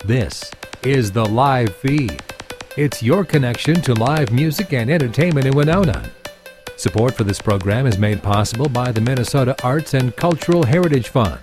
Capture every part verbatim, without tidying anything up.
This is the Live Feed. It's your connection to live music and entertainment in Winona. Support for this program is made possible by the Minnesota Arts and Cultural Heritage Fund.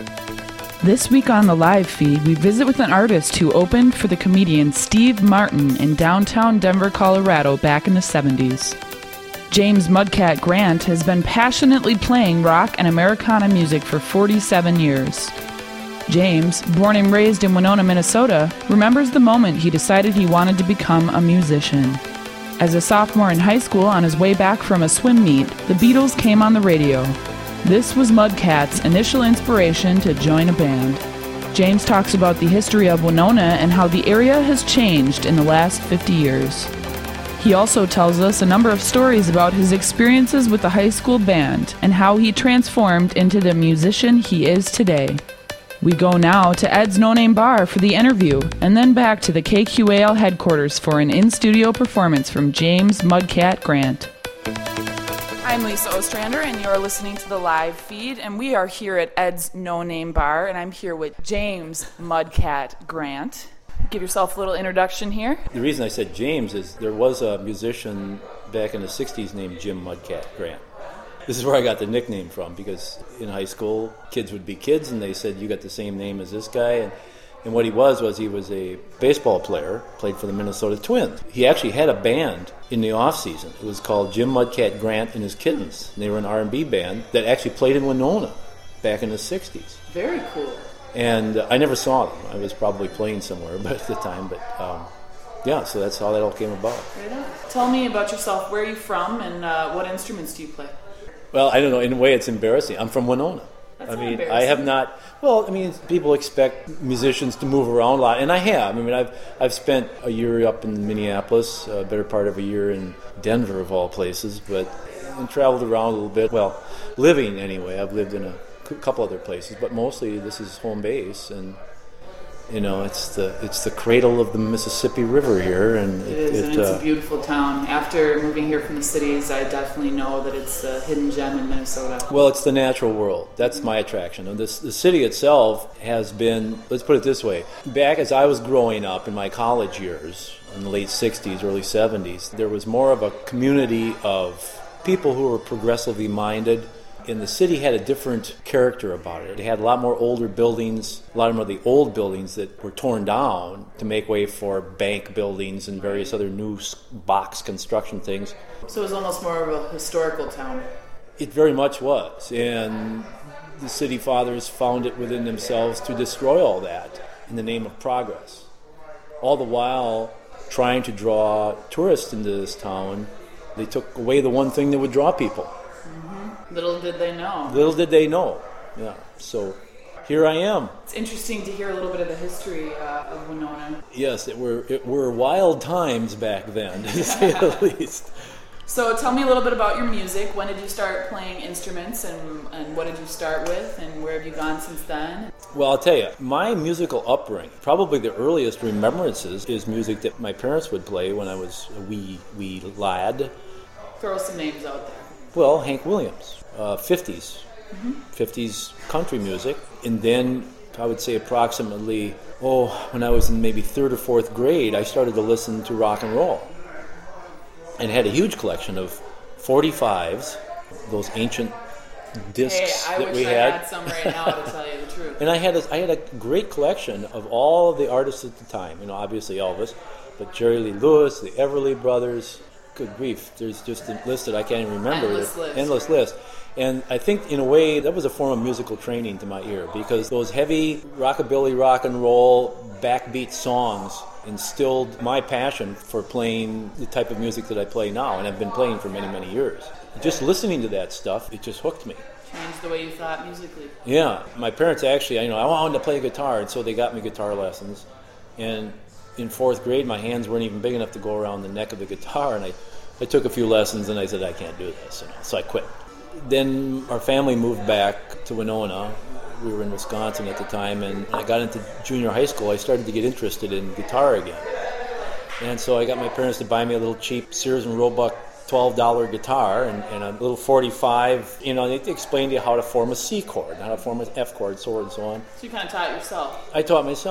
This week on the Live Feed, we visit with an artist who opened for the comedian Steve Martin in downtown Denver, Colorado back in the seventies. James Mudcat Grant has been passionately playing rock and Americana music for forty-seven years. James, born and raised in Winona, Minnesota, remembers the moment he decided he wanted to become a musician. As a sophomore in high school on his way back from a swim meet, the Beatles came on the radio. This was Mudcat's initial inspiration to join a band. James talks about the history of Winona and how the area has changed in the last fifty years. He also tells us a number of stories about his experiences with the high school band and how he transformed into the musician he is today. We go now to Ed's No Name Bar for the interview, and then back to the K Q A L headquarters for an in-studio performance from James Mudcat Grant. I'm Lisa Ostrander, and you're listening to the Live Feed, and we are here at Ed's No Name Bar, and I'm here with James Mudcat Grant. Give yourself a little introduction here. The reason I said James is there was a musician back in the sixties named Jim Mudcat Grant. This is where I got the nickname from, because in high school, kids would be kids, and they said, you got the same name as this guy. And, and what he was, was he was a baseball player, played for the Minnesota Twins. He actually had a band in the off-season. It was called Jim Mudcat Grant and His Kittens. And they were an R and B band that actually played in Winona back in the sixties. Very cool. And uh, I never saw them. I was probably playing somewhere but at the time, but um, yeah, so that's how that all came about. Right on. Tell me about yourself. Where are you from, and uh, what instruments do you play? Well, I don't know. In a way, it's embarrassing. I'm from Winona. That's I not mean, embarrassing. I have not. Well, I mean, people expect musicians to move around a lot, and I have. I mean, I've I've spent a year up in Minneapolis, a better part of a year in Denver, of all places, but and traveled around a little bit. Well, living anyway. I've lived in a c- couple other places, but mostly this is home base, and you know, it's the it's the cradle of the Mississippi River here, and It is, it, and it's uh, a beautiful town. After moving here from the cities, I definitely know that it's a hidden gem in Minnesota. Well, it's the natural world. That's my attraction. And this, the city itself has been, let's put it this way, back as I was growing up in my college years, in the late sixties, early seventies, there was more of a community of people who were progressively minded. And the city had a different character about it. It had a lot more older buildings, a lot more of the old buildings that were torn down to make way for bank buildings and various other new box construction things. So it was almost more of a historical town. It very much was. And the city fathers found it within themselves to destroy all that in the name of progress. All the while trying to draw tourists into this town, they took away the one thing that would draw people. Little did they know. Little did they know. Yeah. So here I am. It's interesting to hear a little bit of the history uh, of Winona. Yes, it were it were wild times back then, to say the least. So tell me a little bit about your music. When did you start playing instruments, and, and what did you start with, and where have you gone since then? Well, I'll tell you, my musical upbringing, probably the earliest remembrances is music that my parents would play when I was a wee, wee lad. Throw some names out there. Well, Hank Williams, uh, fifties, mm-hmm. fifties country music. And then I would say approximately, oh, when I was in maybe third or fourth grade, I started to listen to rock and roll. And had a huge collection of forty-fives, those ancient discs hey, I that wish we I had. had some right now, to tell you the truth. And I had a, I had a great collection of all the artists at the time. You know, obviously Elvis, but Jerry Lee Lewis, the Everly Brothers. Good grief, there's just a list that I can't even remember. Endless list. Endless list. And I think, in a way, that was a form of musical training to my ear, because those heavy rockabilly, rock and roll, backbeat songs instilled my passion for playing the type of music that I play now, and I've been playing for many, many years. Just listening to that stuff, it just hooked me. Changed the way you thought musically. Yeah. My parents actually, you know, I wanted to play guitar, and so they got me guitar lessons. And in fourth grade, my hands weren't even big enough to go around the neck of the guitar, and I, I took a few lessons, and I said, I can't do this, you know, so I quit. Then our family moved back to Winona. We were in Wisconsin at the time, and when I got into junior high school, I started to get interested in guitar again. And so I got my parents to buy me a little cheap Sears and Roebuck twelve dollar guitar and, and a little forty-five, you know, they explained to you how to form a C chord, how to form an F chord, so on and so on. So you kind of taught yourself. I taught myself.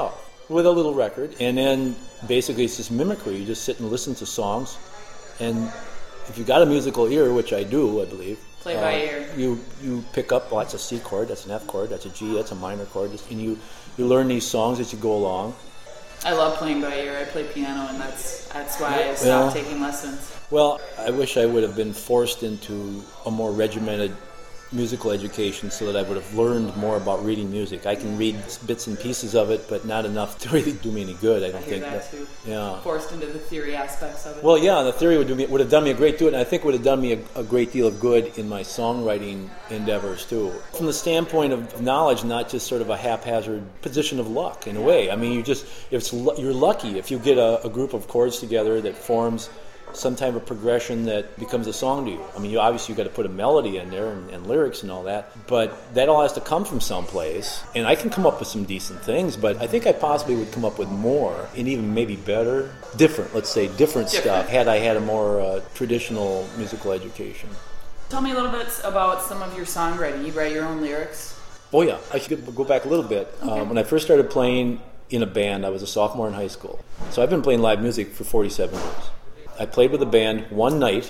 with a little record, and then basically it's just mimicry. You just sit and listen to songs, and if you got a musical ear, which I do, I believe, play by uh, ear. You you pick up, well, that's a C chord, that's an F chord, that's a G, that's a minor chord, and you you learn these songs as you go along. I love playing by ear. I play piano, and that's that's why I stopped well, taking lessons. Well, I wish I would have been forced into a more regimented musical education so that I would have learned more about reading music. I can read bits and pieces of it, but not enough to really do me any good, I don't I hear think. that But, too. yeah. Forced into the theory aspects of it. Well, yeah, the theory would, do me, would have done me a great deal, and I think would have done me a, a great deal of good in my songwriting endeavors too. From the standpoint of knowledge, not just sort of a haphazard position of luck in a way. I mean, you just if it's, you're lucky if you get a, a group of chords together that forms some type of progression that becomes a song to you. I mean, you obviously you've got to put a melody in there and, and lyrics and all that, but that all has to come from someplace. And I can come up with some decent things, but I think I possibly would come up with more and even maybe better, different, let's say, different, different. stuff had I had a more uh, traditional musical education. Tell me a little bit about some of your songwriting. You write your own lyrics? Oh yeah, I should go back a little bit. Okay. Um, when I first started playing in a band, I was a sophomore in high school. So I've been playing live music for forty-seven years. I played with a band one night,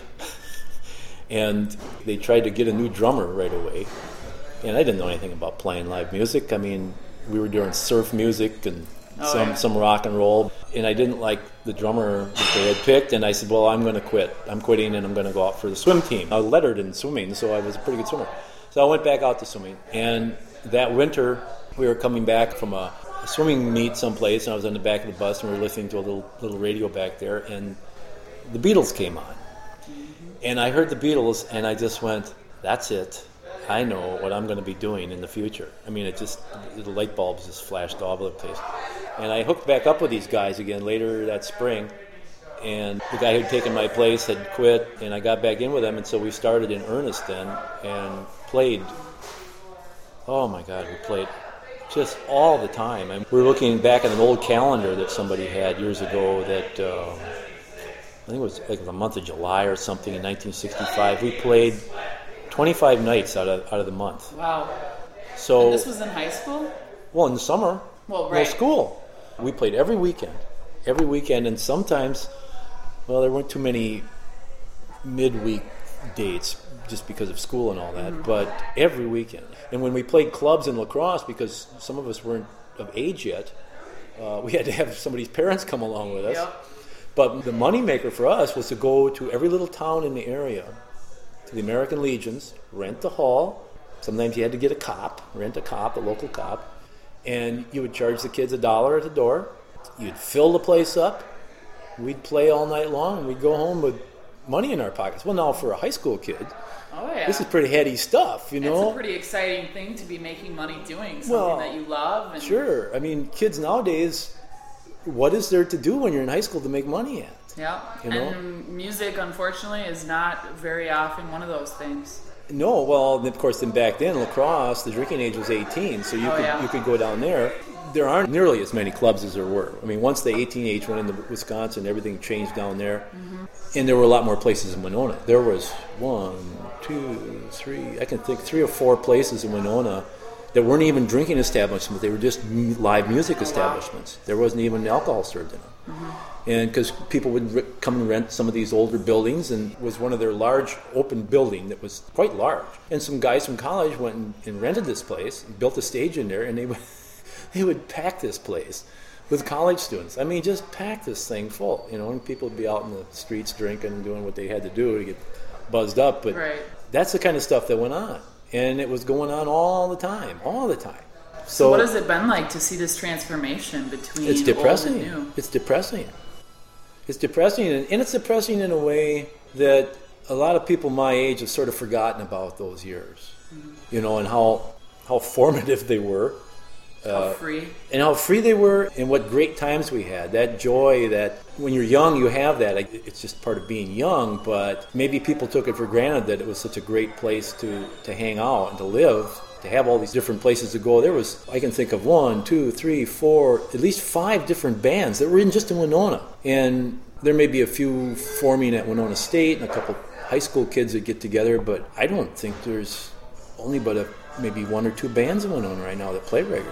and they tried to get a new drummer right away. And I didn't know anything about playing live music. I mean, we were doing surf music and oh, some, yeah. some rock and roll. And I didn't like the drummer that they had picked, and I said, well, I'm going to quit. I'm quitting, and I'm going to go out for the swim team. I lettered in swimming, so I was a pretty good swimmer. So I went back out to swimming. And that winter, we were coming back from a, a swimming meet someplace, and I was on the back of the bus, and we were listening to a little little radio back there, and the Beatles came on. Mm-hmm. And I heard the Beatles, and I just went, that's it. I know what I'm going to be doing in the future. I mean, it just, the light bulbs just flashed all over the place. And I hooked back up with these guys again later that spring, and the guy who'd taken my place had quit, and I got back in with them, and so we started in earnest then, and played, oh my God, we played just all the time. And we were looking back at an old calendar that somebody had years ago that, um, I think it was like the month of July or something in nineteen sixty-five. We played twenty-five nights out of out of the month. Wow. So and this was in high school? Well, in the summer. Well, right. No school. We played every weekend. Every weekend, and sometimes, well, there weren't too many midweek dates just because of school and all that, mm-hmm. but every weekend. And when we played clubs in lacrosse, because some of us weren't of age yet, uh, we had to have somebody's parents come along with us. Yep. But the moneymaker for us was to go to every little town in the area, to the American Legions, rent the hall. Sometimes you had to get a cop, rent a cop, a local cop, and you would charge the kids a dollar at the door. You'd fill the place up. We'd play all night long, and we'd go home with money in our pockets. Well, now for a high school kid, oh, yeah. this is pretty heady stuff, you know? It's a pretty exciting thing to be making money doing something well, that you love. And sure. I mean, kids nowadays, what is there to do when you're in high school to make money at? Yeah, you know? And music, unfortunately, is not very often one of those things. No, well, of course, then back then, lacrosse, the drinking age was eighteen, so you oh, could yeah. you could go down there. There aren't nearly as many clubs as there were. I mean, once the eighteen age went into Wisconsin, everything changed down there. Mm-hmm. And there were a lot more places in Winona. There was one, two, three, I can think three or four places in Winona that weren't even drinking establishments. They were just live music establishments. There wasn't even alcohol served in them. Mm-hmm. And because people would re- come and rent some of these older buildings, and it was one of their large open building that was quite large. And some guys from college went and, and rented this place, and built a stage in there, and they would they would pack this place with college students. I mean, just pack this thing full, you know, and people would be out in the streets drinking and doing what they had to do to get buzzed up. But right. That's the kind of stuff that went on. And it was going on all the time, all the time. So, so what has it been like to see this transformation between it's depressing. old and new? It's depressing. It's depressing, and, and it's depressing in a way that a lot of people my age have sort of forgotten about those years, mm-hmm. you know, and how how formative they were. How uh, free. And how free they were, and what great times we had. That joy that when you're young, you have that. It's just part of being young, but maybe people took it for granted that it was such a great place to, to hang out and to live, to have all these different places to go. There was, I can think of one, two, three, four, at least five different bands that were in just in Winona. And there may be a few forming at Winona State and a couple high school kids that get together, but I don't think there's only but a maybe one or two bands in Winona right now that play regularly.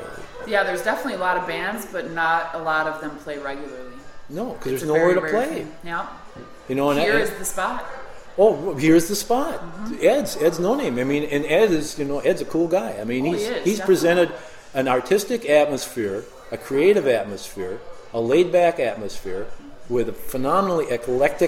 Yeah, there's definitely a lot of bands, but not a lot of them play regularly. No, because there's a nowhere to very play. Thing. Yeah. You know, and Here I, is the spot. Oh, here's the spot. Mm-hmm. Ed's Ed's no name. I mean, and Ed is, you know, Ed's a cool guy. I mean, Oh, he's he is, he's definitely. presented an artistic atmosphere, a creative atmosphere, a laid back atmosphere with a phenomenally eclectic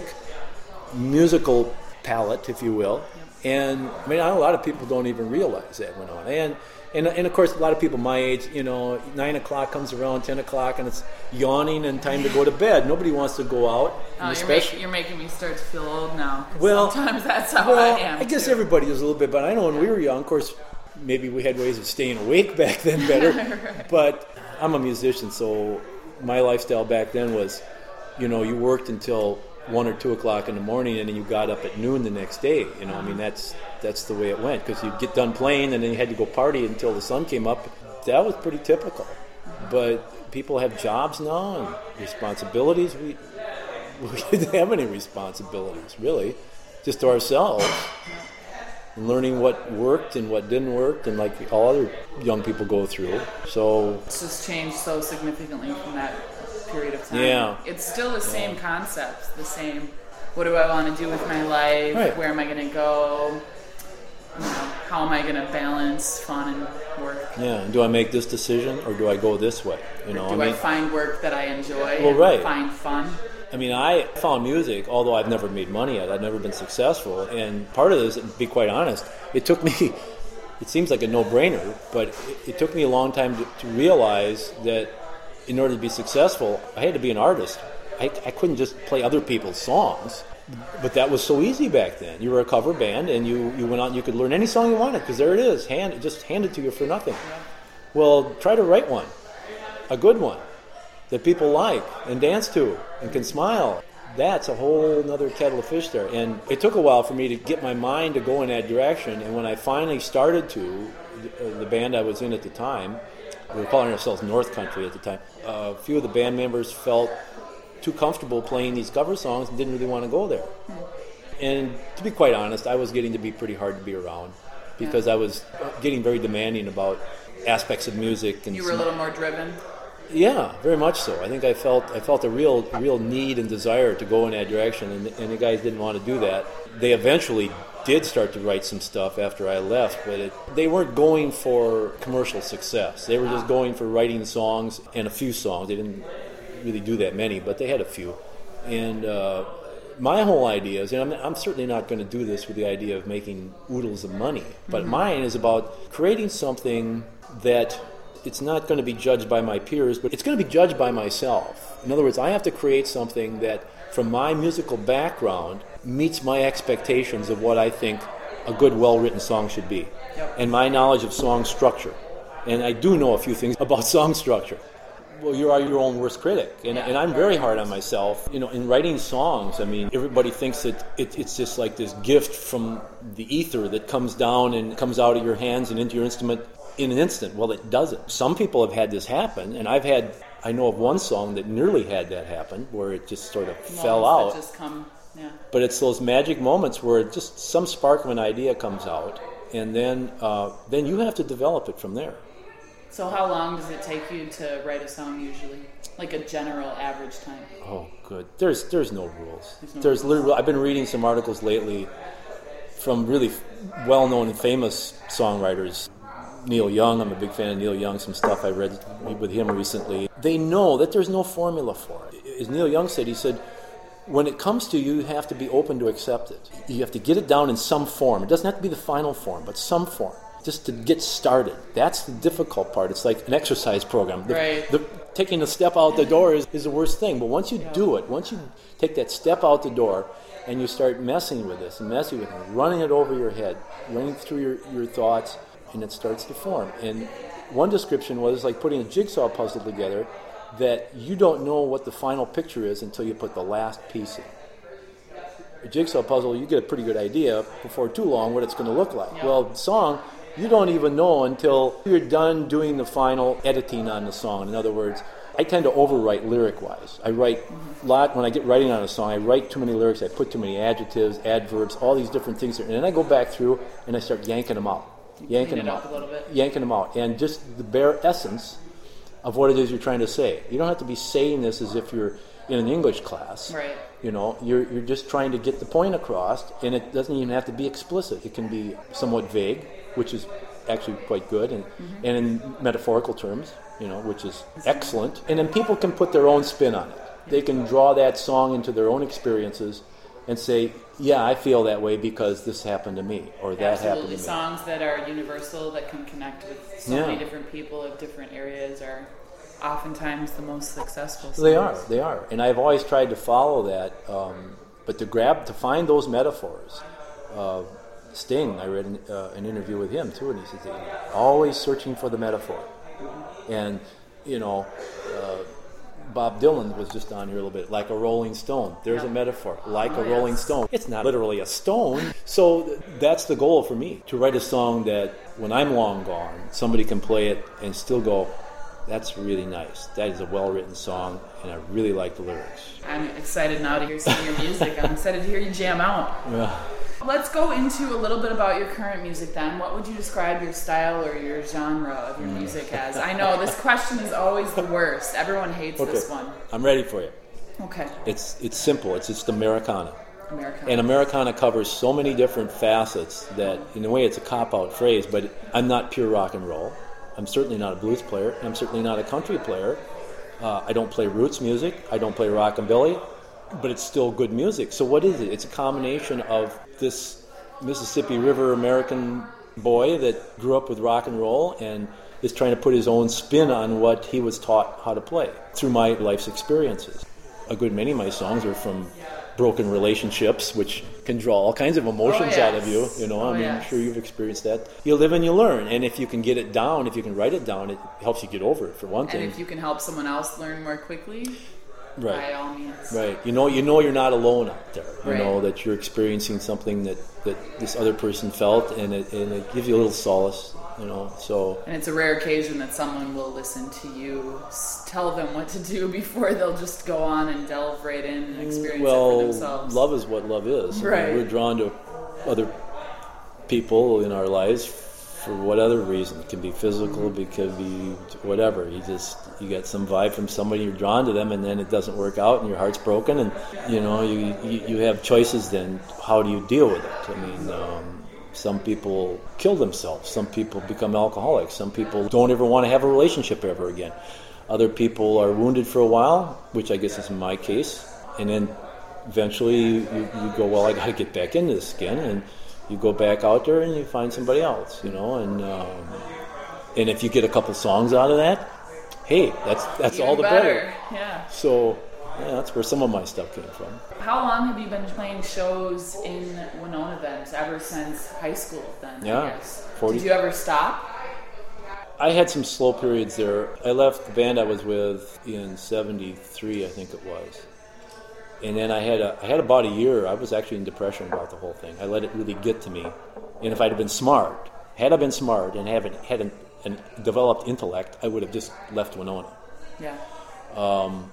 musical palette, if you will. And I mean, a lot of people don't even realize that went on. And and and of course, a lot of people my age, you know, nine o'clock comes around, ten o'clock, and it's yawning and time to go to bed. Nobody wants to go out. Oh, you're, make, you're making me start to feel old now. Well, sometimes that's how well, I am. I guess too. everybody is a little bit, but I know when we were young, of course, maybe we had ways of staying awake back then better. Right. But I'm a musician, so my lifestyle back then was, you know, you worked until one or two o'clock in the morning, and then you got up at noon the next day. You know, I mean, that's that's the way it went, because you'd get done playing, and then you had to go party until the sun came up. That was pretty typical. But people have jobs now and responsibilities. We we didn't have any responsibilities, really, just to ourselves. And learning what worked and what didn't work, and like all other young people go through. So It's just changed so significantly from that period of time. Yeah. It's still the same concepts, the same, what do I want to do with my life? Right. Where am I going to go? You know, how am I going to balance fun and work? yeah, do I make this decision or do I go this way? You know, Do I I, mean, find work that I enjoy Well, and right. find fun? I mean, I found music, although I've never made money at it, I've never been successful. And part of this, to be quite honest, it took me, it seems like a no-brainer, but it, it took me a long time to, to realize that in order to be successful, I had to be an artist. I, I couldn't just play other people's songs, but that was so easy back then. You were a cover band, and you, you went out and you could learn any song you wanted, because there it is, hand, just handed to you for nothing. Well, try to write one, a good one, that people like and dance to and can smile. That's a whole nother kettle of fish there. And it took a while for me to get my mind to go in that direction. And when I finally started to, the, the band I was in at the time, we were calling ourselves North Country at the time, a few of the band members felt too comfortable playing these cover songs and didn't really want to go there. And to be quite honest, I was getting to be pretty hard to be around, because I was getting very demanding about aspects of music. And You were a little more driven? Yeah, very much so. I think I felt I felt a real a real need and desire to go in that direction, and, and the guys didn't want to do that. They eventually did start to write some stuff after I left, but it, they weren't going for commercial success. They were just going for writing songs and a few songs. They didn't really do that many, but they had a few. And uh, my whole idea is, and I'm, I'm certainly not going to do this with the idea of making oodles of money, but mm-hmm. mine is about creating something that it's not going to be judged by my peers, but it's going to be judged by myself. In other words, I have to create something that, from my musical background, meets my expectations of what I think a good, well-written song should be, yep. and my knowledge of song structure. And I do know a few things about song structure. Well, you are your own worst critic, and, yeah. and I'm very hard on myself. You know, in writing songs, I mean, everybody thinks that it, it's just like this gift from the ether that comes down and comes out of your hands and into your instrument in an instant. Well, it doesn't. Some people have had this happen, and I've had, I know of one song that nearly had that happen, where it just sort of Moments fell out. That just come, yeah. But it's those magic moments where just some spark of an idea comes out, and then uh, then you have to develop it from there. So how long does it take you to write a song usually? Like a general average time? Oh, good. There's there's no rules. There's no There's rules. literally, I've been reading some articles lately from really well-known and famous songwriters. Neil Young, I'm a big fan of Neil Young, some stuff I read with him recently. They know that there's no formula for it. As Neil Young said, he said, when it comes to you, you have to be open to accept it. You have to get it down in some form. It doesn't have to be the final form, but some form, just to get started. That's the difficult part. It's like an exercise program. The, right. the, taking a step out the door is, is the worst thing, but once you do it, once you take that step out the door and you start messing with this and messing with it, running it over your head, running through your, your thoughts, and it starts to form. And one description was like putting a jigsaw puzzle together, that you don't know what the final picture is until you put the last piece in. A jigsaw puzzle, you get a pretty good idea before too long what it's going to look like. Yeah. Well, song, you don't even know until you're done doing the final editing on the song. In other words, I tend to overwrite lyric-wise. I write a lot, when I get writing on a song, I write too many lyrics, I put too many adjectives, adverbs, all these different things. And then I go back through and I start yanking them out. You yanking clean them it out. up a little bit. Yanking them out. And just the bare essence of what it is you're trying to say. You don't have to be saying this as if you're in an English class. Right. You know, you're you're just trying to get the point across, and it doesn't even have to be explicit. It can be somewhat vague, which is actually quite good, and, mm-hmm. and in metaphorical terms, you know, which is excellent. And then people can put their own spin on it. They can draw that song into their own experiences and say, yeah, I feel that way because this happened to me, or that Absolutely. happened to me. Songs that are universal, that can connect with so yeah. many different people of different areas are oftentimes the most successful songs. They are, they are. And I've always tried to follow that, um, but to grab, to find those metaphors. Uh, Sting, I read an, uh, an interview with him too, and he said, always searching for the metaphor. And, you know, uh, Bob Dylan was just on here a little bit, like a rolling stone. There's yeah. a metaphor, like oh, a rolling yes. stone. It's not literally a stone. So th- that's the goal for me, to write a song that when I'm long gone, somebody can play it and still go, that's really nice. That is a well-written song, and I really like the lyrics. I'm excited now to hear some of your music. I'm excited to hear you jam out. Yeah. Let's go into a little bit about your current music then. What would you describe your style or your genre of your music as? I know this question is always the worst. Everyone hates okay. this one. I'm ready for you. Okay. It's it's simple. It's just Americana. Americana. And Americana covers so many different facets that, in a way, it's a cop-out phrase, but I'm not pure rock and roll. I'm certainly not a blues player. I'm certainly not a country player. Uh, I don't play roots music. I don't play rockabilly. But it's still good music. So what is it? It's a combination of this Mississippi River American boy that grew up with rock and roll and is trying to put his own spin on what he was taught how to play through my life's experiences. A good many of my songs are from broken relationships, which can draw all kinds of emotions oh, yes. out of you. You know, oh, I mean, yes. I'm sure you've experienced that. You live and you learn, and if you can get it down, if you can write it down, it helps you get over it, for one thing. And if you can help someone else learn more quickly, right. by all means. Right. You know, you know you're not alone out there. You right. know that you're experiencing something that, that this other person felt, and it, and it gives you a little solace. You know, so. And it's a rare occasion that someone will listen to you tell them what to do before they'll just go on and delve right in and experience well, it for themselves. Love is what love is. Right. I mean, we're drawn to other people in our lives for what other reason. It can be physical, it could be whatever. You just you get some vibe from somebody, you're drawn to them, and then it doesn't work out, and your heart's broken, and you know you you, you have choices. Then how do you deal with it? I mean. Um, Some people kill themselves. Some people become alcoholics. Some people don't ever want to have a relationship ever again. Other people are wounded for a while, which I guess is my case. And then eventually you, you go, well, I got to get back into this again. And you go back out there and you find somebody else, you know. And um, and if you get a couple songs out of that, hey, that's that's Even all the better. better. Yeah. So yeah, that's where some of my stuff came from. How long have you been playing shows in Winona then? Ever since high school then, yeah, I guess. forty. Did you ever stop? I had some slow periods there. I left the band I was with in seventy-three, I think it was. And then I had a, I had about a year. I was actually in depression about the whole thing. I let it really get to me. And if I'd have been smart, had I been smart and haven't had an, an developed intellect, I would have just left Winona. Yeah. Um,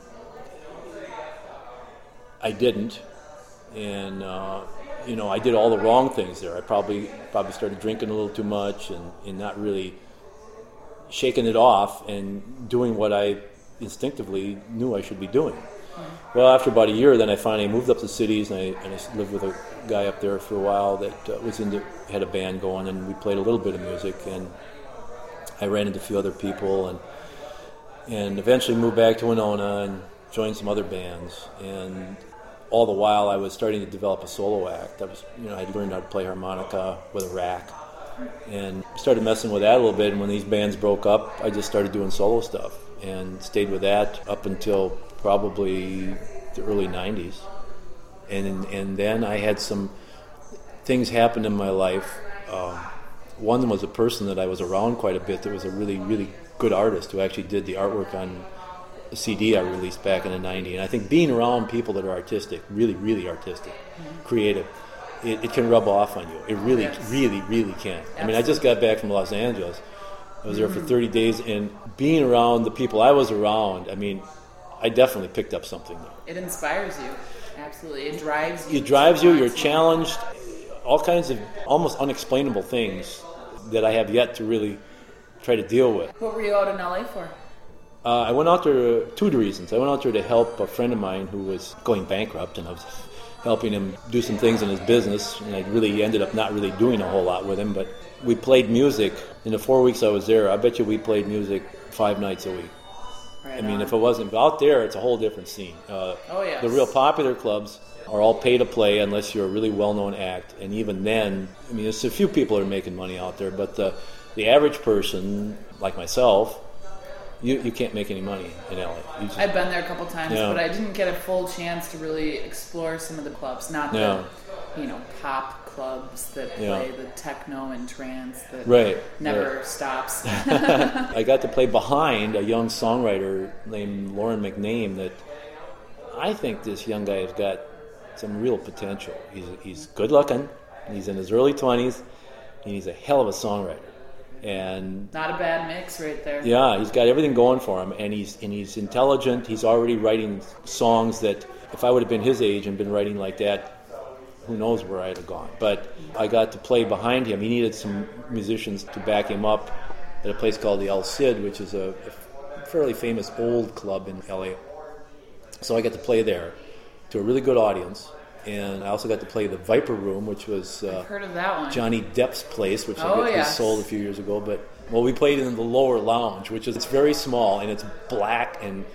I didn't, and uh, you know I did all the wrong things there. I probably probably started drinking a little too much and, and not really shaking it off and doing what I instinctively knew I should be doing. Mm-hmm. Well, after about a year, then I finally moved up to cities, and I, and I lived with a guy up there for a while that uh, was into had a band going, and we played a little bit of music, and I ran into a few other people, and and eventually moved back to Winona and joined some other bands, and all the while I was starting to develop a solo act. I was, you know, I learned how to play harmonica with a rack, and started messing with that a little bit. And when these bands broke up, I just started doing solo stuff and stayed with that up until probably the early nineties. And and then I had some things happen in my life. Um, one was a person that I was around quite a bit that was a really, really good artist who actually did the artwork on a C D I released back in the nineties. And I think being around people that are artistic, really, really artistic, mm-hmm. creative, it, it can rub off on you. It really, yes. really, really can. Absolutely. I mean, I just got back from Los Angeles. I was there mm-hmm. for thirty days, and being around the people I was around, I mean, I definitely picked up something there. It inspires you. Absolutely. It drives you. It drives you. You're challenged. All kinds of almost unexplainable things that I have yet to really try to deal with. What were you out in L A for? Uh, I went out there two reasons. I went out there to help a friend of mine who was going bankrupt, and I was helping him do some things in his business, and I really ended up not really doing a whole lot with him, but we played music. In the four weeks I was there, I bet you we played music five nights a week. Right I mean, on. If it wasn't out there, it's a whole different scene. Uh, oh, yes. The real popular clubs are all pay to play unless you're a really well-known act, and even then, I mean, there's a few people that are making money out there, but the, the average person, like myself, You you can't make any money in L A. You just, I've been there a couple times, yeah. but I didn't get a full chance to really explore some of the clubs. Not yeah. the, you know, pop clubs that play yeah. the techno and trance that right. never right. stops. I got to play behind a young songwriter named Lauren McName that I think this young guy has got some real potential. He's he's good looking. He's in his early twenties, and he's a hell of a songwriter. And not a bad mix right there. Yeah, he's got everything going for him, and he's and he's intelligent. He's already writing songs that if I would have been his age and been writing like that, who knows where I'd have gone. But I got to play behind him. He needed some musicians to back him up at a place called the El Cid, which is a, a fairly famous old club in L A. So I got to play there to a really good audience. And I also got to play the Viper Room, which was uh, I've heard of that one. Johnny Depp's place, which oh, I guess yes. was sold a few years ago. But well, we played in the lower lounge, which is it's very small and it's black and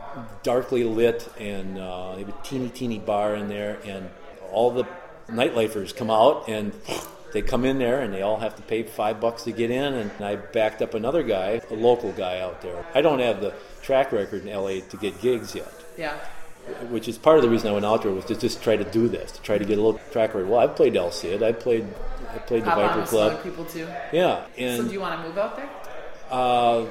darkly lit, and uh, they have a teeny, teeny bar in there, and all the nightlifers come out and they come in there and they all have to pay five bucks to get in. And I backed up another guy, a local guy out there. I don't have the track record in L A to get gigs yet. Yeah. Which is part of the reason I went out there was to just try to do this, to try to get a little track record. Well, I've played El Cid, I played, I played the Pop Viper on Club. Other people too. Yeah. And, so do you want to move out there? Uh,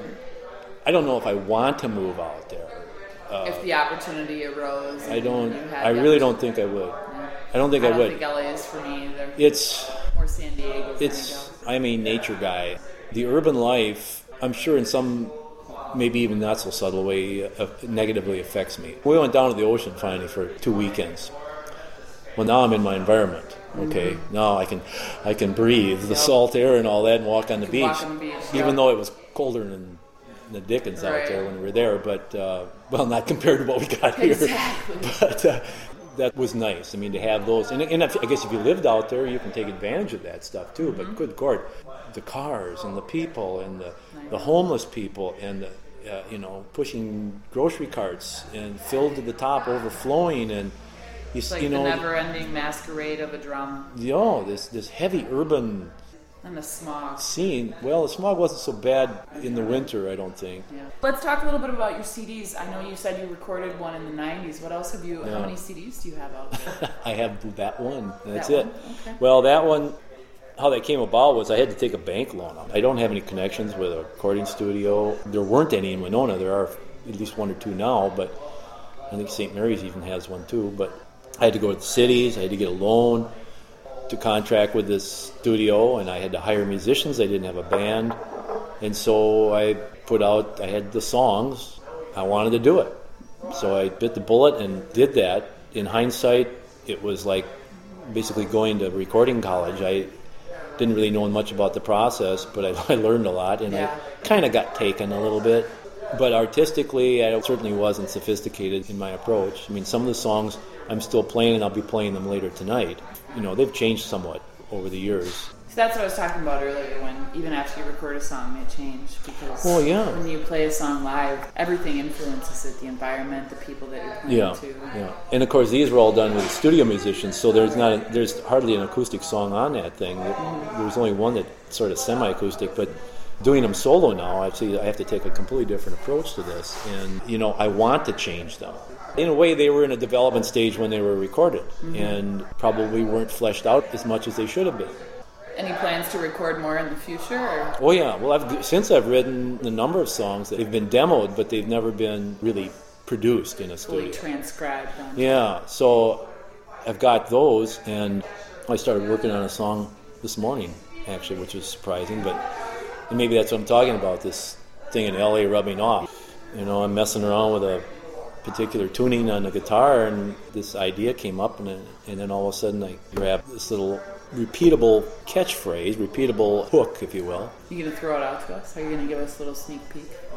I don't know if I want to move out there. Uh, if the opportunity arose. I don't. You had I really don't think I would. Yeah. I don't think I, I don't would. think L A is for me either. It's more San Diego. It's. I'm a nature guy. The urban life, I'm sure, in some maybe even not so subtle way, uh, negatively affects me. We went down to the ocean finally for two weekends. Well, now I'm in my environment. Okay, mm-hmm. Now I can, I can breathe the yep. salt air and all that, and walk on the beach. Walk on the beach. Even yep. though it was colder than the Dickens right. out there when we were there, but uh, well, not compared to what we got here. Exactly. But uh, that was nice. I mean, to have those, and, and if, I guess if you lived out there, you can take advantage of that stuff too. Mm-hmm. But good God, the cars and the people and the, the homeless people and the, uh, you know, pushing grocery carts and filled to the top, overflowing, and you, it's like you know, the never-ending masquerade of a drama. You know, this this heavy urban. And the smog. Scene. Well, the smog wasn't so bad in the winter, I don't think. Yeah. Let's talk a little bit about your C Ds. I know you said you recorded one in the nineties. What else have you, yeah. how many C Ds do you have out there? I have that one. That's that it. One? Okay. Well, that one, how that came about was I had to take a bank loan on it. I don't have any connections with a recording studio. There weren't any in Winona. There are at least one or two now, but I think Saint Mary's even has one too. But I had to go to the cities. I had to get a loan to contract with this studio, and I had to hire musicians. I didn't have a band, and so I put out, I had the songs, I wanted to do it. So I bit the bullet and did that. In hindsight, it was like basically going to recording college. I didn't really know much about the process, but I, I learned a lot, and yeah. I kind of got taken a little bit. But artistically, I certainly wasn't sophisticated in my approach. I mean, some of the songs I'm still playing, and I'll be playing them later tonight. You know, they've changed somewhat over the years. So that's what I was talking about earlier, when even after you record a song, they change. Because well, yeah. when you play a song live, everything influences it, the environment, the people that you're playing yeah, to. Yeah, and of course, these were all done with studio musicians, so there's not a, there's hardly an acoustic song on that thing. There was only one that sort of semi-acoustic, but doing them solo now, I see I have to take a completely different approach to this, and you know, I want to change them. In a way, they were in a development stage when they were recorded, mm-hmm. and probably weren't fleshed out as much as they should have been. Any plans to record more in the future? Or? Oh yeah, well, I've, since I've written a number of songs that have been demoed, but they've never been really produced in a studio. Fully transcribed. On yeah, so I've got those, and I started working on a song this morning, actually, which is surprising, but and maybe that's what I'm talking about, this thing in L A rubbing off. You know, I'm messing around with a particular tuning on the guitar, and this idea came up, and then, and then all of a sudden I grabbed this little repeatable catchphrase, repeatable hook, if you will. You going to throw it out to us? Are you going to give us a little sneak peek?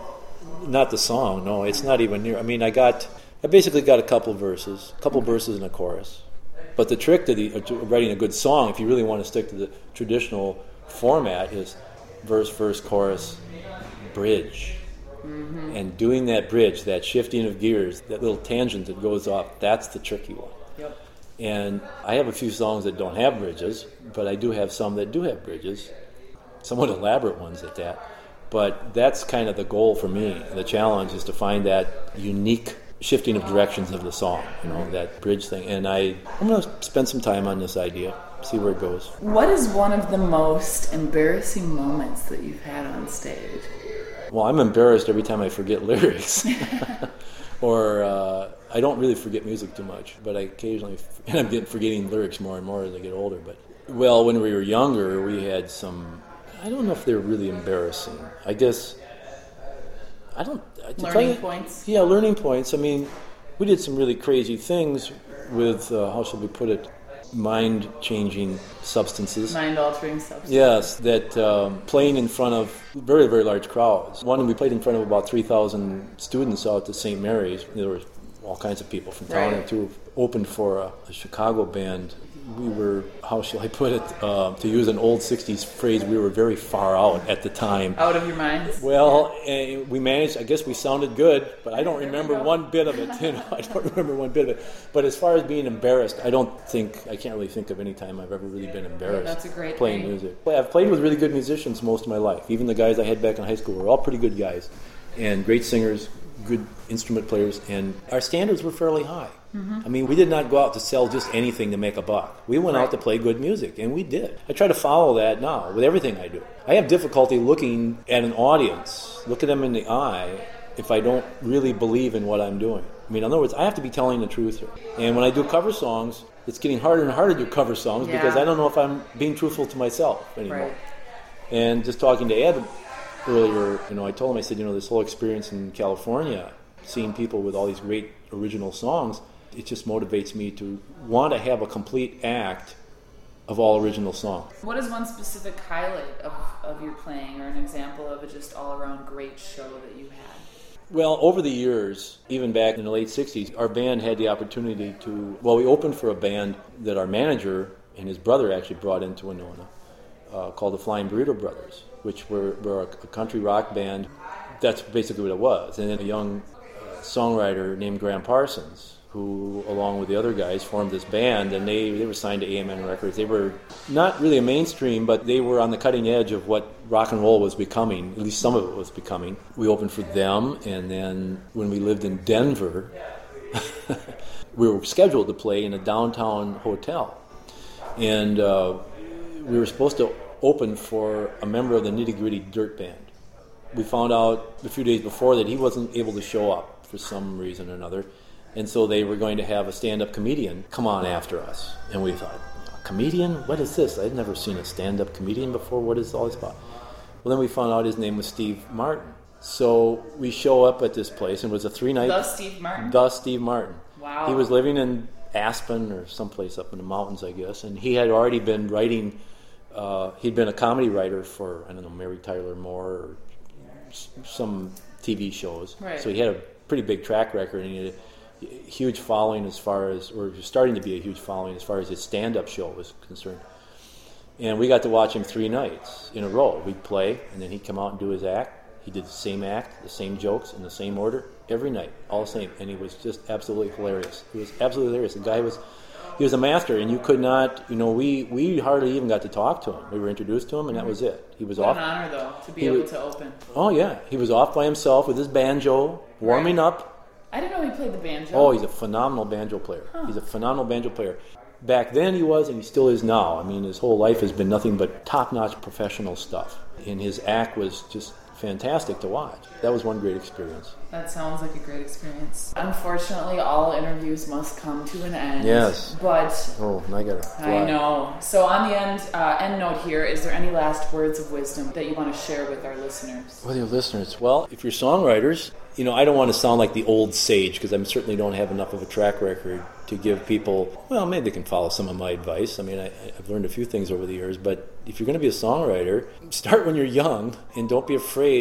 Not the song, no. It's not even near. I mean, I got, I basically got a couple verses, a couple verses and a chorus. But the trick to, the, to writing a good song, if you really want to stick to the traditional format, is verse, verse, chorus, bridge. Mm-hmm. And doing that bridge, that shifting of gears, that little tangent that goes off, that's the tricky one. Yep. And I have a few songs that don't have bridges, but I do have some that do have bridges, somewhat elaborate ones at that. But that's kind of the goal for me. The challenge is to find that unique shifting of directions of the song, you know, that bridge thing. And I, I'm going to spend some time on this idea, see where it goes. What is one of the most embarrassing moments that you've had on stage? Well, I'm embarrassed every time I forget lyrics. or uh, I don't really forget music too much, but I occasionally, and I'm getting forgetting lyrics more and more as I get older. But well, when we were younger, we had some, I don't know if they were really embarrassing. I guess, I don't... Learning you, points? Yeah, learning points. I mean, we did some really crazy things with, uh, how shall we put it, mind-changing substances. Mind-altering substances. Yes, that um, playing in front of very, very large crowds. One, we played in front of about three thousand students out at Saint Mary's. There were all kinds of people from town. Right. Too. Opened for a, a Chicago band. We were, how shall I put it, uh, to use an old sixties phrase, we were very far out at the time. Out of your minds? Well, uh, we managed, I guess we sounded good, but I don't There remember one bit of it. You know, I don't remember one bit of it. But as far as being embarrassed, I don't think, I can't really think of any time I've ever really been embarrassed. That's a great playing thing. music. I've played with really good musicians most of my life. Even the guys I had back in high school were all pretty good guys and great singers, good instrument players, and our standards were fairly high. Mm-hmm. I mean, we did not go out to sell just anything to make a buck. We went right. out to play good music, and we did. I try to follow that now with everything I do. I have difficulty looking at an audience, look at them in the eye, if I don't really believe in what I'm doing. I mean, in other words, I have to be telling the truth here. And when I do cover songs, it's getting harder and harder to do cover songs yeah. because I don't know if I'm being truthful to myself anymore. Right. And just talking to Ed earlier, you know, I told him, I said, you know, this whole experience in California, seeing people with all these great original songs, it just motivates me to want to have a complete act of all original songs. What is one specific highlight of, of your playing, or an example of a just all-around great show that you had? Well, over the years, even back in the late sixties, our band had the opportunity to, well, we opened for a band that our manager and his brother actually brought into Winona, uh, called the Flying Burrito Brothers, which were, were a, a country rock band. That's basically what it was. And then a young uh, songwriter named Graham Parsons, who, along with the other guys, formed this band, and they, they were signed to A M N Records. They were not really a mainstream, but they were on the cutting edge of what rock and roll was becoming, at least some of it was becoming. We opened for them, and then when we lived in Denver, we were scheduled to play in a downtown hotel. And uh, we were supposed to open for a member of the Nitty Gritty Dirt Band. We found out a few days before that he wasn't able to show up for some reason or another. And so they were going to have a stand-up comedian come on after us. And we thought, a comedian? What is this? I'd never seen a stand-up comedian before. What is all this about? Well, then we found out his name was Steve Martin. So we show up at this place, and it was a three-night... The Steve Martin? The Steve Martin. Wow. He was living in Aspen or someplace up in the mountains, I guess. And he had already been writing... Uh, he'd been a comedy writer for, I don't know, Mary Tyler Moore or some T V shows. Right. So he had a pretty big track record, and he had a huge following as far as, or starting to be a huge following as far as his stand-up show was concerned. And we got to watch him three nights in a row. We'd play, and then he'd come out and do his act. He did the same act, the same jokes, in the same order, every night, all the same. And he was just absolutely hilarious. He was absolutely hilarious. The guy was, he was a master, and you could not, you know, we, we hardly even got to talk to him. We were introduced to him, and that was it. He was what off. What an honor, though, to be he able was, to open. Oh, yeah. He was off by himself with his banjo, warming right. up. I didn't know he played the banjo. Oh, he's a phenomenal banjo player. Huh. He's a phenomenal banjo player. Back then he was, and he still is now. I mean, his whole life has been nothing but top-notch professional stuff. And his act was just fantastic to watch. That was one great experience. That sounds like a great experience. Unfortunately, all interviews must come to an end. Yes. But oh, I got it. I know. So on the end uh, end note here, is there any last words of wisdom that you want to share with our listeners? With your listeners, well, if you're songwriters, you know, I don't want to sound like the old sage because I certainly don't have enough of a track record to give people, well, maybe they can follow some of my advice. I mean, I, I've learned a few things over the years, but if you're going to be a songwriter, start when you're young and don't be afraid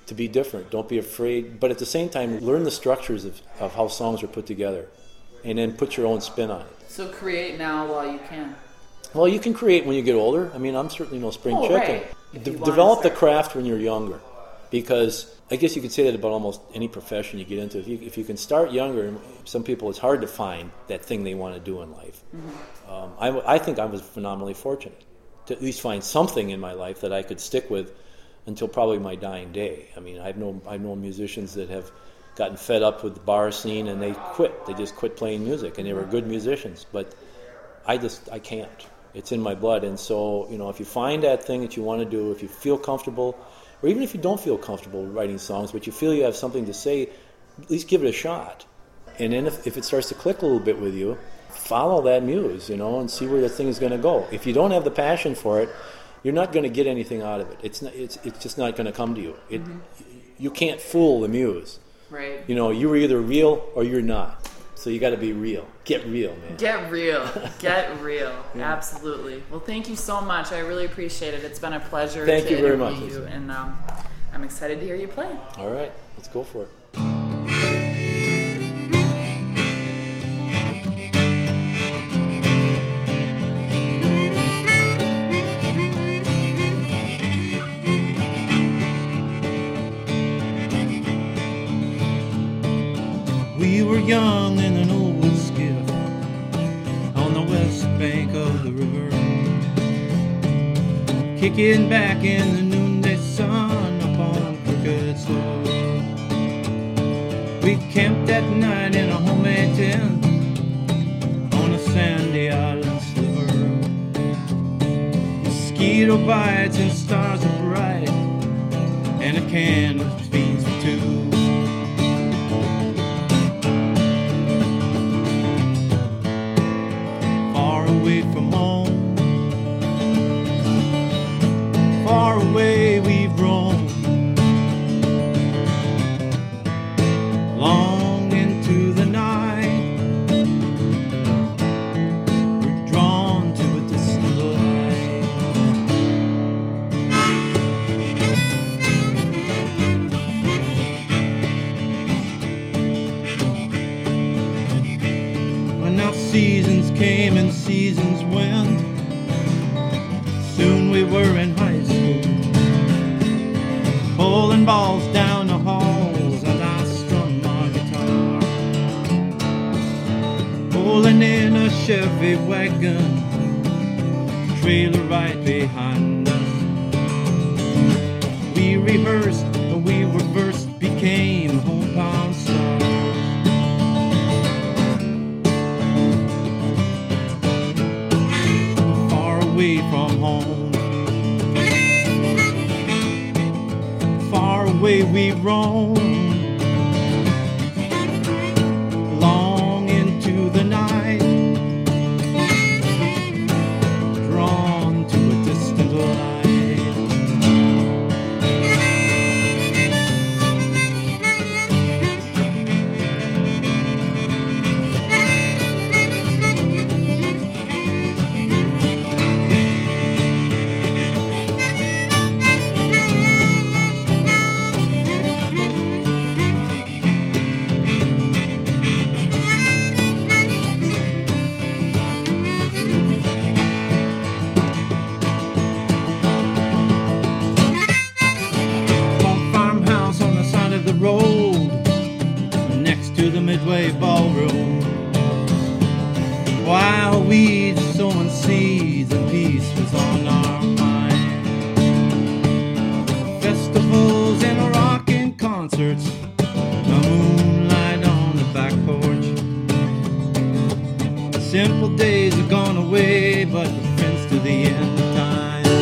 to be different. Don't be afraid. But at the same time, learn the structures of, of how songs are put together, and then put your own spin on it. So create now while you can. Well, you can create when you get older. I mean, I'm certainly no spring Oh, chicken. right. De- you wanna develop the start. craft when you're younger, because I guess you could say that about almost any profession you get into. If you, if you can start younger, some people, it's hard to find that thing they want to do in life. Mm-hmm. Um, I, I think I was phenomenally fortunate to at least find something in my life that I could stick with until probably my dying day. I mean, I've known, I've known musicians that have gotten fed up with the bar scene and they quit. They just quit playing music, and they were good musicians. But I just, I can't. It's in my blood. And so, you know, if you find that thing that you want to do, if you feel comfortable, or even if you don't feel comfortable writing songs, but you feel you have something to say, at least give it a shot. And then if, if it starts to click a little bit with you, follow that muse, you know, and see where the thing is going to go. If you don't have the passion for it, you're not going to get anything out of it. It's not, it's it's just not going to come to you. It mm-hmm. You can't fool the muse. Right. You know, you're either real or you're not. So you got to be real. Get real, man. Get real. Get real. Yeah. Absolutely. Well, thank you so much. I really appreciate it. It's been a pleasure thank to you very interview much, you, and um, I'm excited to hear you play. All right. Let's go for it. We were young in an old skiff on the west bank of the river, kicking back in the noonday sun up on Crooked Slope. We camped that night in a homemade tent on a sandy island sliver. Mosquito bites and stars are bright, and a can of beans for two. Away from home, far away we've roamed, long into the night. We're drawn to a distant light. When our seasons came and seasons went, soon we were in high school, pulling balls down the halls, and I strummed my guitar, pulling in a Chevy wagon, trailer right behind us. We rehearsed, we reversed, became hometown stars. Away from home, far away we roam, long into the night, drawn to a distant light. Midway ballroom, wild weeds sowing seeds and peace was on our mind. Festivals and rocking concerts, a moonlight on the back porch. Simple days are gone away, but we're friends to the end of time.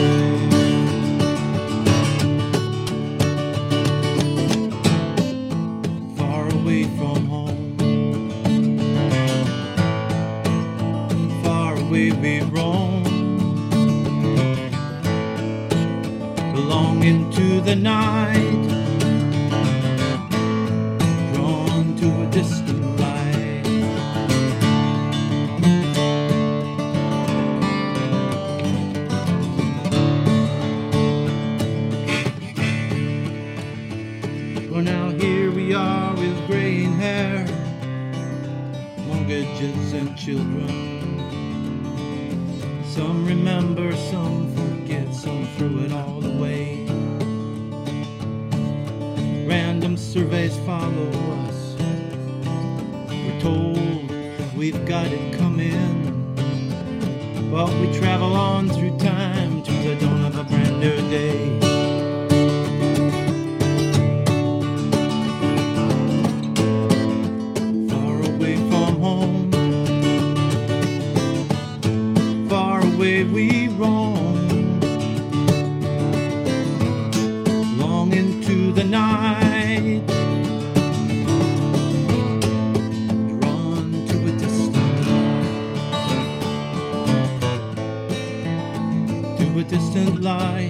Far away from home, we roam, belonging to the night, drawn to a distant light. villages and children. Some remember, some forget, some threw it all away. Random surveys follow us. We're told we've got it coming, but we travel on through time to the dawn of a brand new day. Far away from home, far away we roam, long into the night, drawn to a distant light, to a distant light,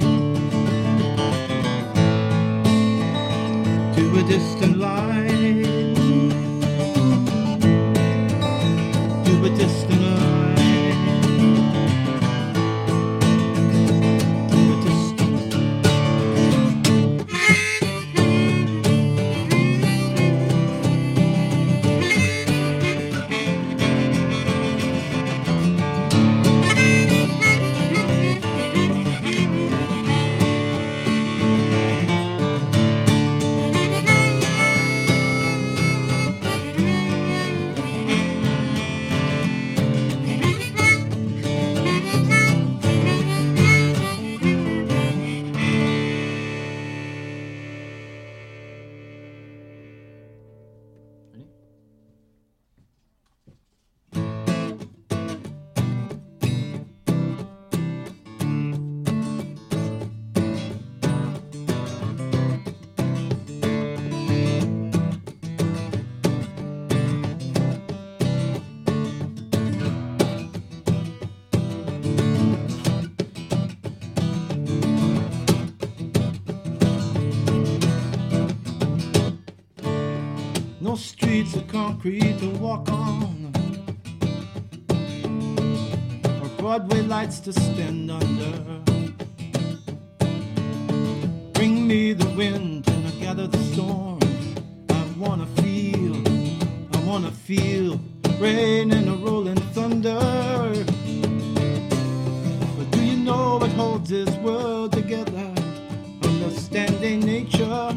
to a distant light, to a distant light. No streets of concrete to walk on, or Broadway lights to stand under. Bring me the wind and I gather the storm. I wanna feel, I wanna feel rain and a rolling thunder. But do you know what holds this world together? Understanding nature.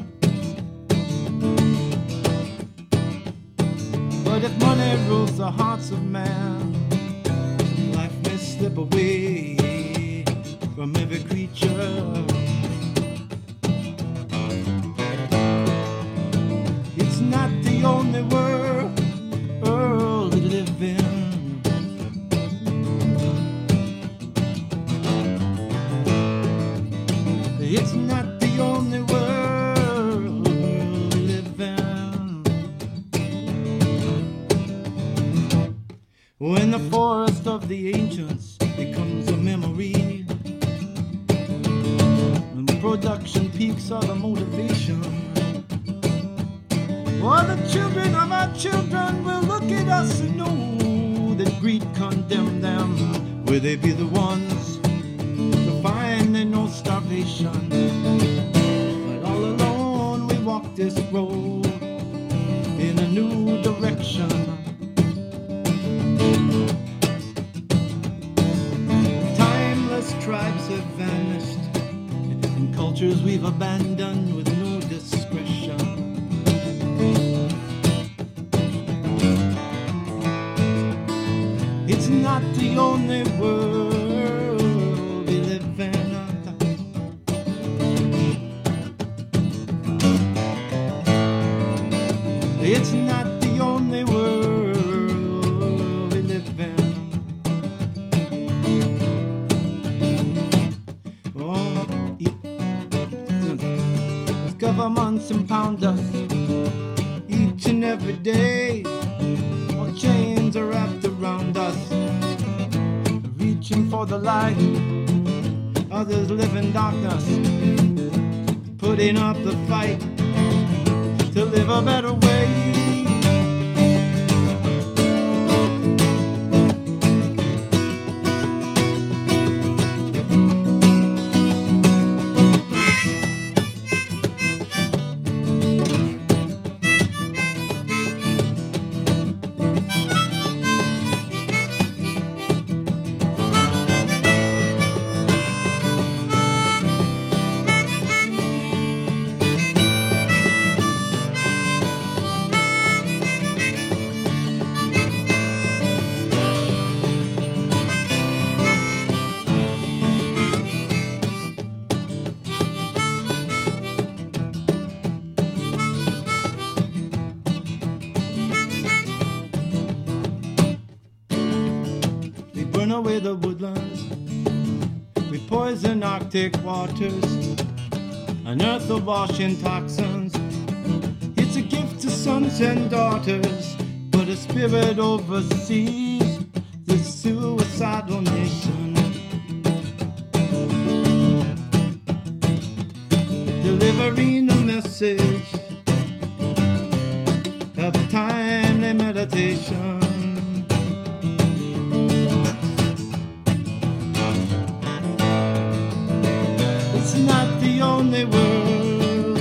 But if money rules the hearts of man, life may slip away from every creature. It's not the only world, world to live in. It's not the only world. When the forest of the ancients becomes a memory, and the production peaks are the motivation, well, the children of our children will look at us and know that greed condemned them. Will they be the ones to find they know starvation? But all alone we walk this road in a new direction. Tribes have vanished, and cultures we've abandoned with no discretion. It's not the only world we live in. It's not the only world we live in. Governments impound us each and every day. More chains are wrapped around us, reaching for the light. Others live in darkness, putting up the fight to live a better way. burn away the woodlands. We poison Arctic waters, unearth the washing toxins. It's a gift to sons and daughters, but a spirit oversees this suicidal nation. Delivering a message of timely meditation. It's not the only world.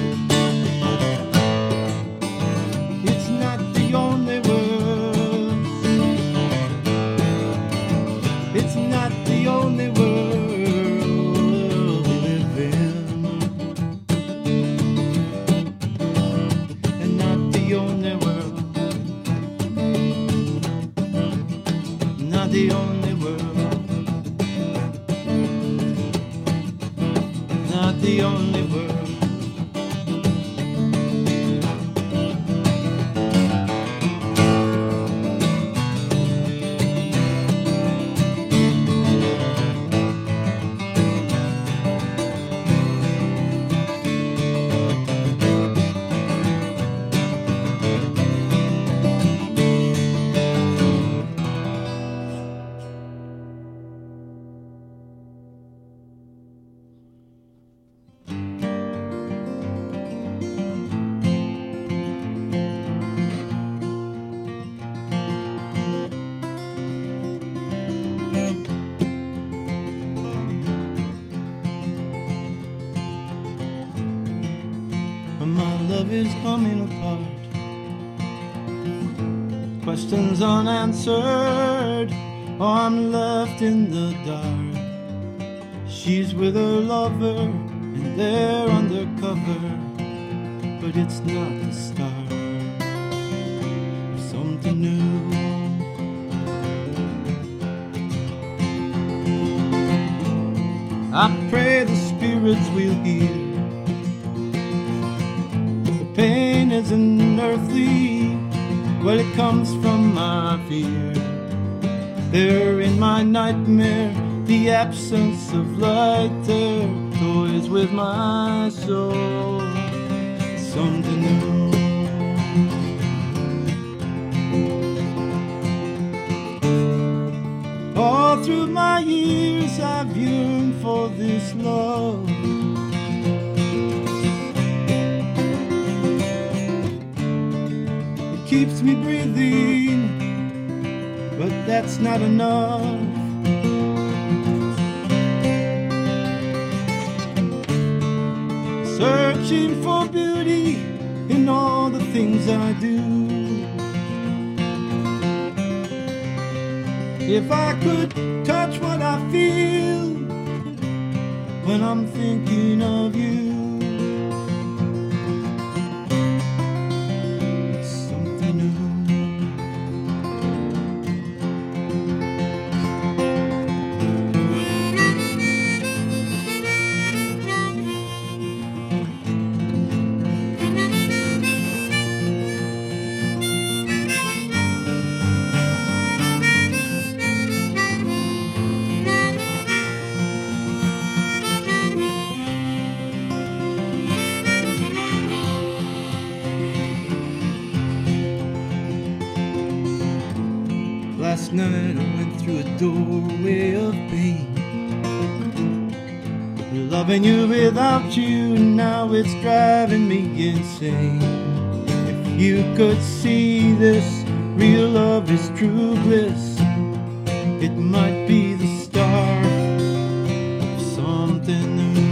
It's not the only world. It's not the only world we live in. And not the only world. Not the only world. Not the only world. My love is coming apart. Questions unanswered, or I'm left in the dark. She's with her lover, and they're undercover, but it's not the start of something new. I pray the spirits will hear. Pain isn't earthly, well it comes from my fear. There in my nightmare, the absence of light there toys with my soul. Something new. All through my years I've yearned for this love. Keeps me breathing, but that's not enough. Searching for beauty in all the things I do. If I could touch what I feel when I'm thinking of you. Last night I went through a doorway of pain. Loving you without you, now it's driving me insane. If you could see this, real love is true bliss. It might be the start of something new.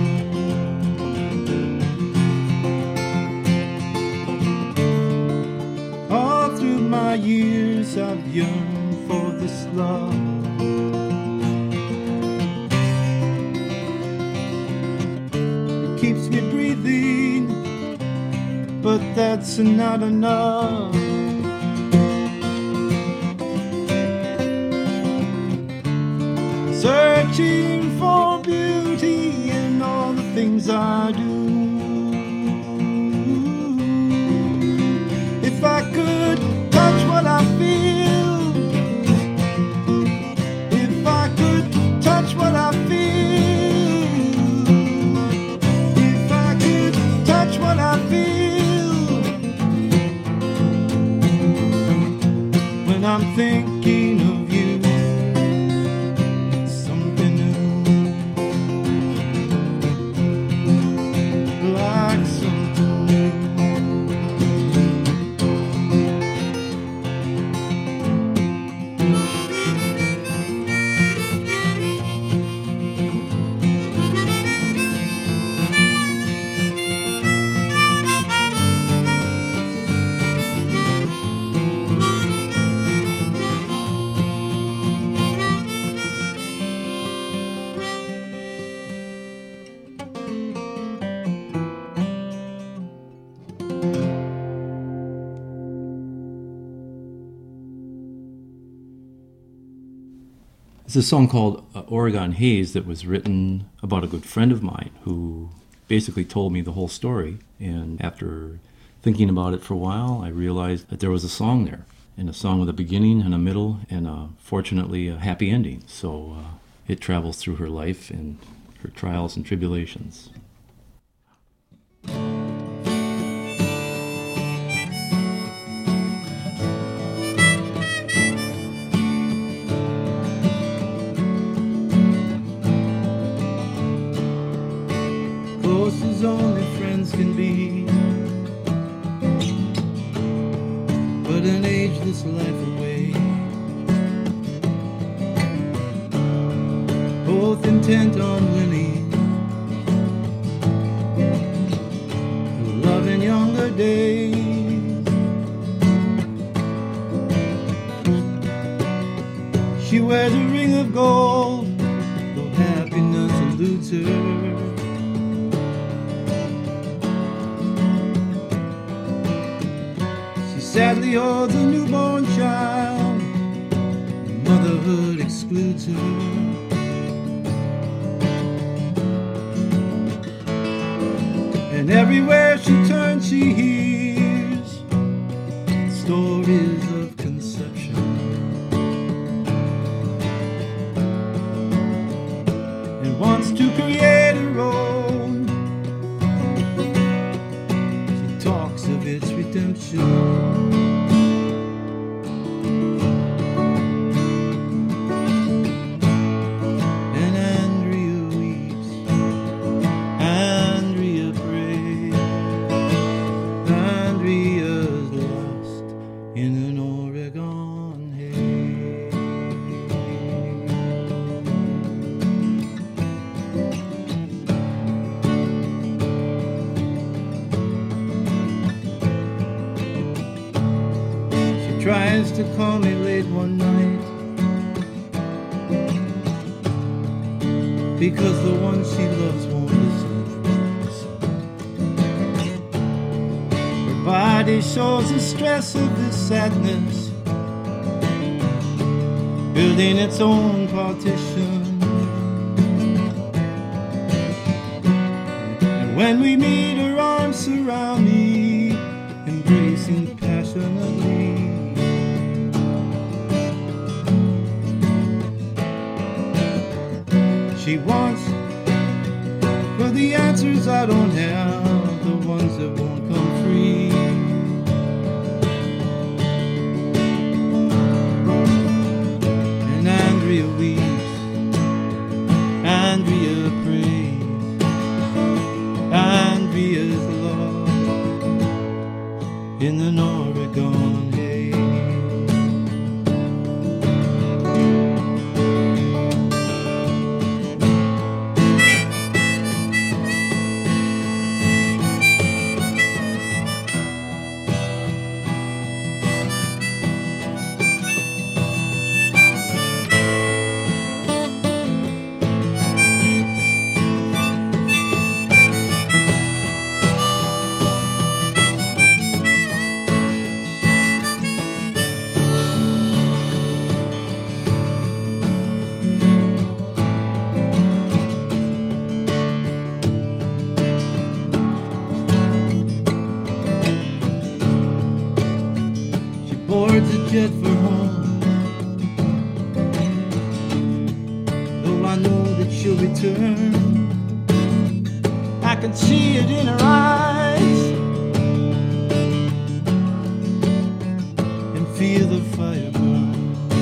All through my years I've yearned for this love. It keeps me breathing, but that's not enough. Searching for beauty in all the things I do. If I could touch what I feel, if I I'm thinking of you. Something new, like something new. It's a song called uh, Oregon Haze that was written about a good friend of mine who basically told me the whole story. And after thinking about it for a while, I realized that there was a song there, and a song with a beginning and a middle and uh, fortunately a happy ending. So uh, it travels through her life and her trials and tribulations. Close as only friends can be, but an ageless life away. Both intent on winning, love in younger days. She wears a ring of gold, though happiness eludes her. Sadly holds a newborn child, motherhood excludes her. And everywhere she turns she hears stories of conception, and wants to create her own. She talks of its redemption. Tries to call me late one night, because the one she loves won't listen. Her body shows the stress of this sadness, building its own partition. And when we meet, her arms surround me, embracing passionately. She wants for the answers I don't have, the ones that won't come free. And Andrea weeps, Andrea prays, Andrea's love in the Oregon haze. Boards a jet for home, though I know that she'll return. I can see it in her eyes and feel hear the fire burn.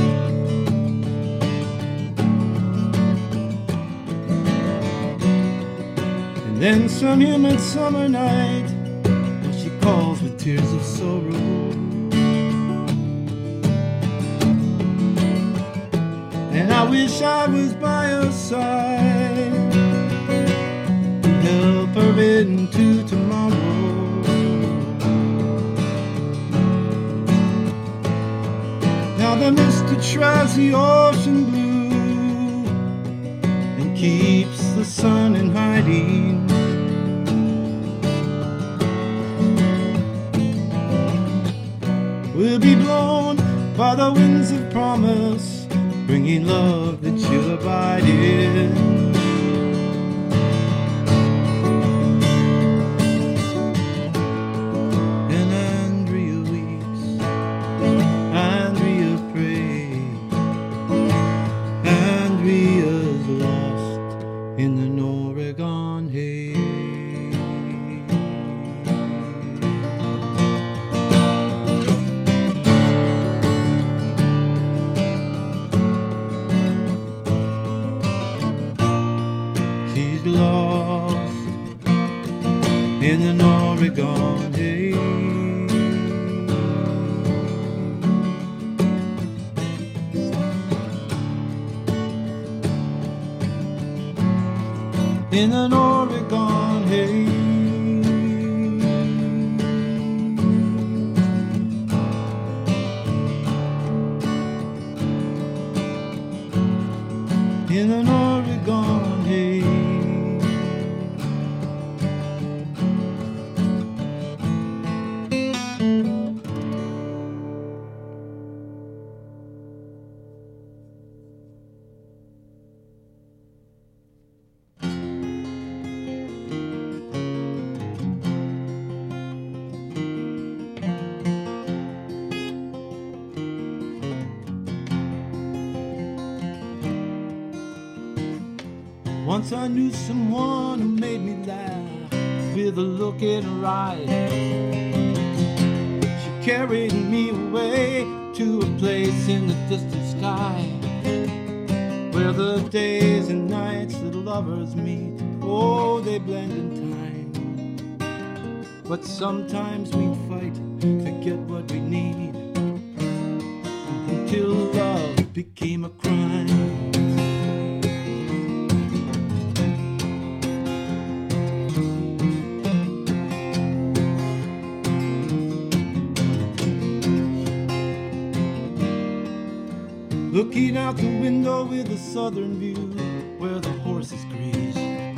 And then some humid summer night, what she calls with tears of sorrow, and I wish I was by her side to help her into tomorrow. Now the mist that shrouds the ocean blue and keeps the sun in hiding will be blown by the winds of promise, bringing love that you'll abide in. And Andrea weeps, Andrea prays, Andrea's lost in the Oregon haze. In an Oregon haze. In an Oregon haze. In an Oregon haze. Once I knew someone who made me laugh with a look in her eyes. She carried me away to a place in the distant sky where the days and nights that lovers meet, oh, they blend in time. But sometimes we'd fight to get what we need until love became a crime. Looking out the window with a southern view where the horses graze,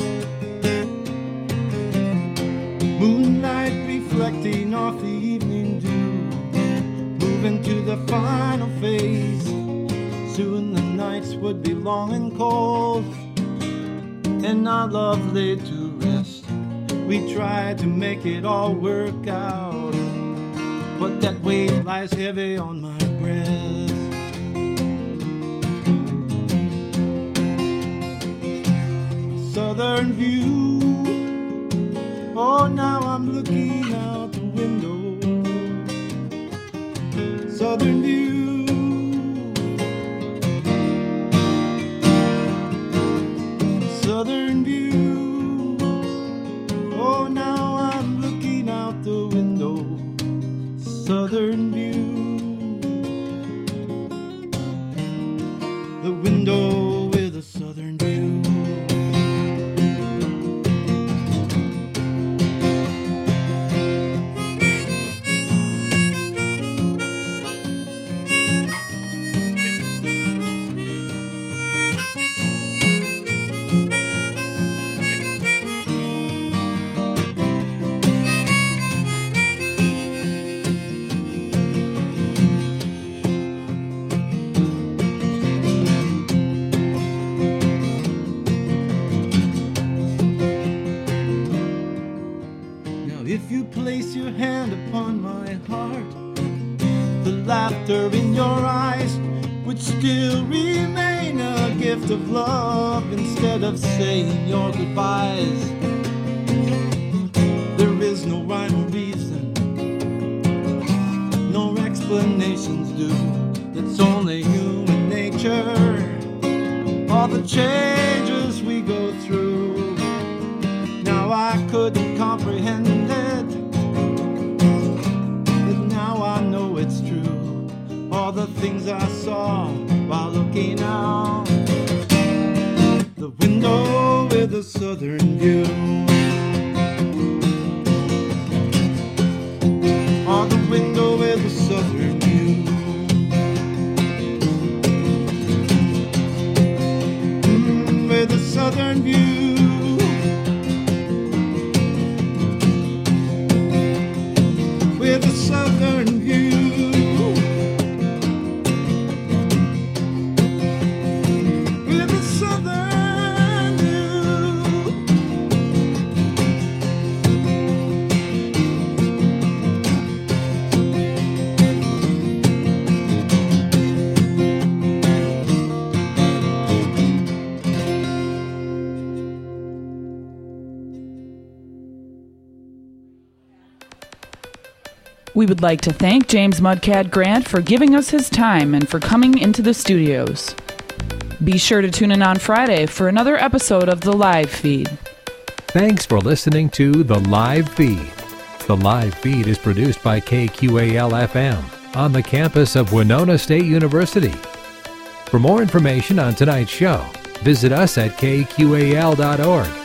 moonlight reflecting off the evening dew, moving to the final phase. Soon the nights would be long and cold, and our love laid to rest. We tried to make it all work out, but that weight lies heavy on my breast. Southern view, oh, now I'm looking out the window. Southern view, southern view, oh, now I'm looking out the window. Southern view, the window with a southern view. If you place your hand upon my heart, the laughter in your eyes would still remain a gift of love instead of saying your goodbyes. There is no rhyme or reason, no explanation explanations do. It's only human nature, all the changes we go through. Now I couldn't comprehend it, but now I know it's true. All the things I saw while looking out the window with a southern view. On the window with a southern view. Mm, with a southern view. With a southern view. With a southern view. We would like to thank James Mudcat Grant for giving us his time and for coming into the studios. Be sure to tune in on Friday for another episode of The Live Feed. Thanks for listening to The Live Feed. The Live Feed is produced by K Q A L F M on the campus of Winona State University. For more information on tonight's show, visit us at K Q A L dot org.